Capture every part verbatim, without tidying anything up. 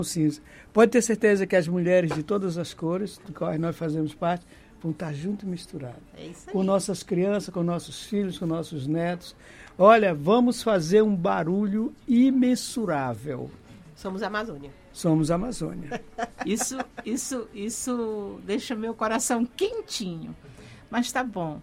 cinza. Pode ter certeza que as mulheres de todas as cores, do qual nós fazemos parte, vão estar junto e misturadas. É isso aí. Com nossas crianças, com nossos filhos, com nossos netos. Olha, vamos fazer um barulho imensurável. Somos a Amazônia. Somos a Amazônia. Isso, isso, isso deixa meu coração quentinho. Mas tá bom.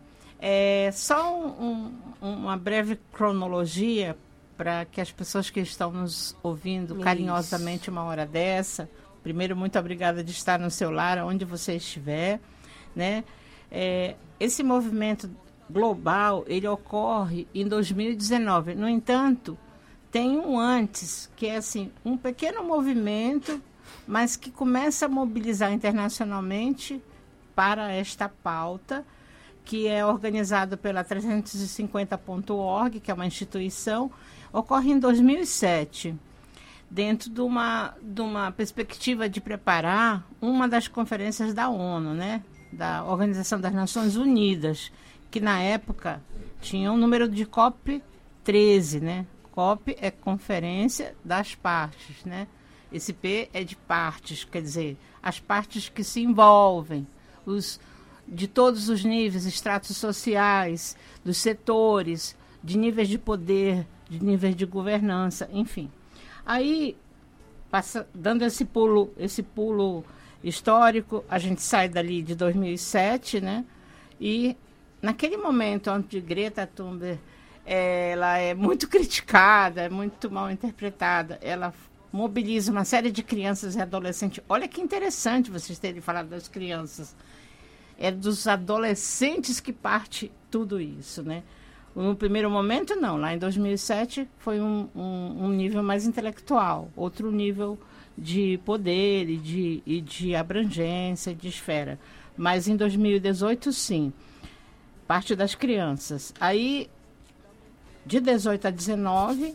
É, só um, um, uma breve cronologia para que as pessoas que estão nos ouvindo Isso. carinhosamente uma hora dessa. Primeiro, muito obrigada de estar no seu lar, onde você estiver, né? É, esse movimento global, ele ocorre em dois mil e dezenove. No entanto, tem um antes, que é assim, um pequeno movimento, mas que começa a mobilizar internacionalmente para esta pauta, que é organizado pela trezentos e cinquenta ponto org, que é uma instituição, ocorre em dois mil e sete, dentro de uma, de uma perspectiva de preparar uma das conferências da ONU, né? Da Organização das Nações Unidas, que na época tinha um número de COP treze, né? COP é Conferência das Partes, né? Esse P é de partes, quer dizer, as partes que se envolvem, os de todos os níveis, estratos sociais, dos setores, de níveis de poder, de níveis de governança, enfim. Aí, passa, dando esse pulo, esse pulo histórico, a gente sai dali de dois mil e sete, né? E naquele momento onde Greta Thunberg ela é muito criticada, é muito mal interpretada, ela mobiliza uma série de crianças e adolescentes. Olha que interessante vocês terem falado das crianças. É dos adolescentes que parte tudo isso, né? No primeiro momento, não. Lá em dois mil e sete foi um, um, um nível mais intelectual, outro nível de poder e de, e de abrangência, de esfera. Mas em dois mil e dezoito, sim. Parte das crianças. Aí, de dezoito a dezenove,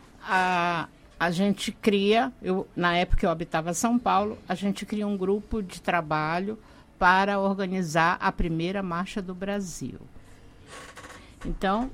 a, a gente cria, eu, na época eu habitava São Paulo, a gente cria um grupo de trabalho para organizar a primeira marcha do Brasil. Então,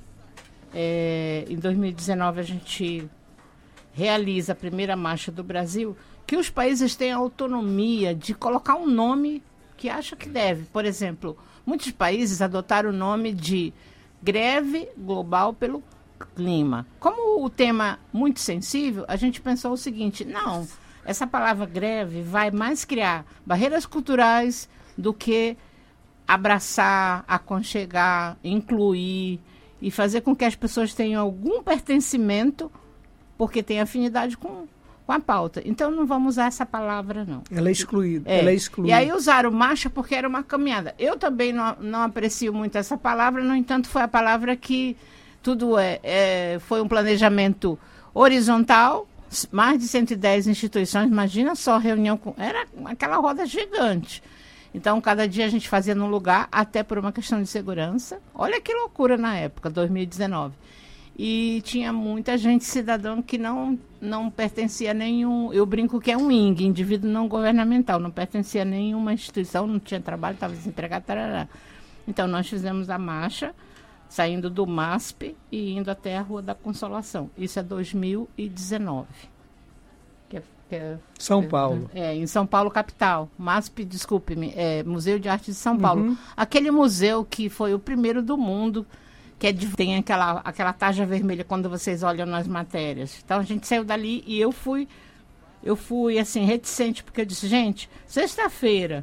é, em dois mil e dezenove, a gente realiza a primeira marcha do Brasil, que os países têm a autonomia de colocar um nome que acha que deve. Por exemplo, muitos países adotaram o nome de Greve Global pelo Clima. Como o tema é muito sensível, a gente pensou o seguinte, não, essa palavra greve vai mais criar barreiras culturais do que abraçar, aconchegar, incluir e fazer com que as pessoas tenham algum pertencimento porque tem afinidade com, com a pauta. Então, não vamos usar essa palavra, não. Ela é excluída. É. Ela é excluída. E aí usaram marcha porque era uma caminhada. Eu também não, não aprecio muito essa palavra, no entanto, foi a palavra que tudo é, é foi um planejamento horizontal, mais de cento e dez instituições, imagina só, reunião com... Era aquela roda gigante. Então, cada dia a gente fazia num lugar, até por uma questão de segurança. Olha que loucura na época, dois mil e dezenove. E tinha muita gente, cidadão, que não, não pertencia a nenhum... Eu brinco que é um I N G, indivíduo não governamental, não pertencia a nenhuma instituição, não tinha trabalho, estava desempregado, tarará. Então, nós fizemos a marcha, saindo do M A S P e indo até a Rua da Consolação. Isso é dois mil e dezenove. Que é, que é, São Paulo. É, em São Paulo, capital. M A S P, desculpe-me, é Museu de Arte de São Paulo. Uhum. Aquele museu que foi o primeiro do mundo, que é de, tem aquela, aquela tarja vermelha quando vocês olham nas matérias. Então, a gente saiu dali e eu fui, eu fui assim, reticente, porque eu disse, gente, sexta-feira,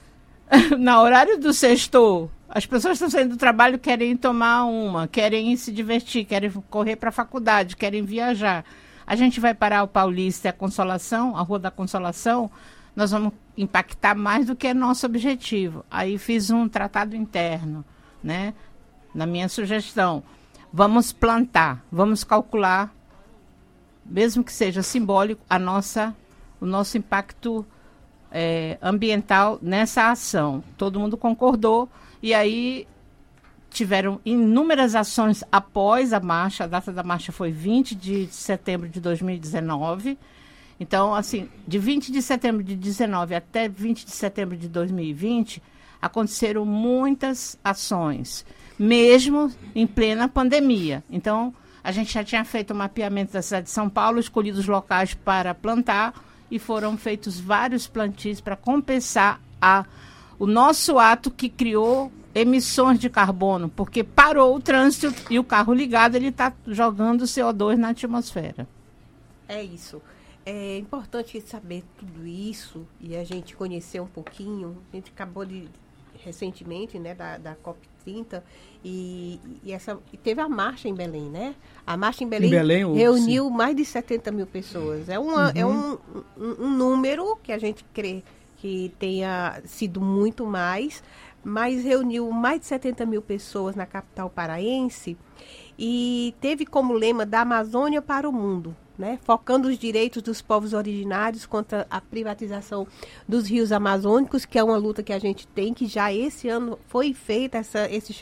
na horário do sextou, as pessoas estão saindo do trabalho, querem tomar uma, querem se divertir, querem correr para a faculdade, querem viajar. A gente vai parar o Paulista e a Consolação, a Rua da Consolação, nós vamos impactar mais do que é nosso objetivo. Aí fiz um tratado interno, né? Na minha sugestão. Vamos plantar, vamos calcular, mesmo que seja simbólico, a nossa, o nosso impacto é, ambiental nessa ação. Todo mundo concordou e aí tiveram inúmeras ações após a marcha. A data da marcha foi vinte de setembro de dois mil e dezenove. Então, assim, de vinte de setembro de dezenove até vinte de setembro de dois mil e vinte, aconteceram muitas ações, mesmo em plena pandemia. Então, a gente já tinha feito o mapeamento da cidade de São Paulo, escolhido os locais para plantar e foram feitos vários plantios para compensar a, o nosso ato que criou emissões de carbono, porque parou o trânsito e o carro ligado, ele está jogando C O dois na atmosfera. É isso. É importante saber tudo isso e a gente conhecer um pouquinho. A gente acabou de, recentemente, né, da, da COP trinta e, e, essa, e teve a marcha em Belém, né? A marcha em Belém, em Belém reuniu sim. mais de setenta mil pessoas. É, uma, uhum. é um, um, um número que a gente crê que tenha sido muito mais, mas reuniu mais de setenta mil pessoas na capital paraense e teve como lema da Amazônia para o mundo, né? Focando os direitos dos povos originários contra a privatização dos rios amazônicos, que é uma luta que a gente tem, que já esse ano foi feita essa, esse